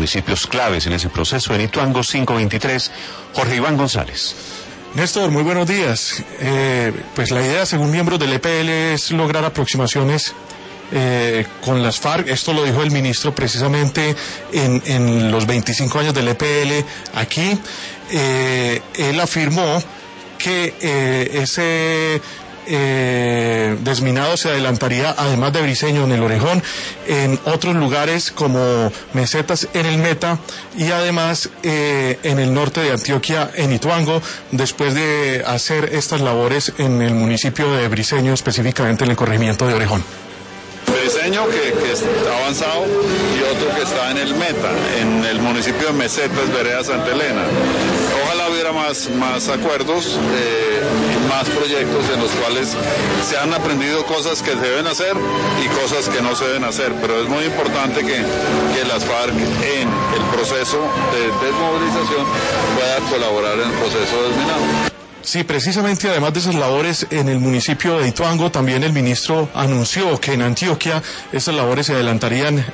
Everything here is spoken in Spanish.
municipios claves en ese proceso. En Ituango 523, Jorge Iván González. Néstor, muy buenos días. Pues la idea, según miembros del EPL, es lograr aproximaciones con las FARC. Esto lo dijo el ministro precisamente en los 25 años del EPL aquí. Él afirmó que ese desminado se adelantaría, además de Briceño, en el Orejón, en otros lugares como Mesetas en el Meta y además en el norte de Antioquia, en Ituango, después de hacer estas labores en el municipio de Briceño, específicamente en el corregimiento de Orejón. Briceño que está avanzado y otro que está en el Meta, en el municipio de Mesetas, Vereda Santa Elena. Ojalá hubiera más acuerdos, más proyectos en los cuales se han aprendido cosas que se deben hacer y cosas que no se deben hacer, pero es muy importante que las FARC en el proceso de desmovilización pueda colaborar en el proceso de desminado. Sí, precisamente, además de esas labores en el municipio de Ituango, también el ministro anunció que en Antioquia esas labores se adelantarían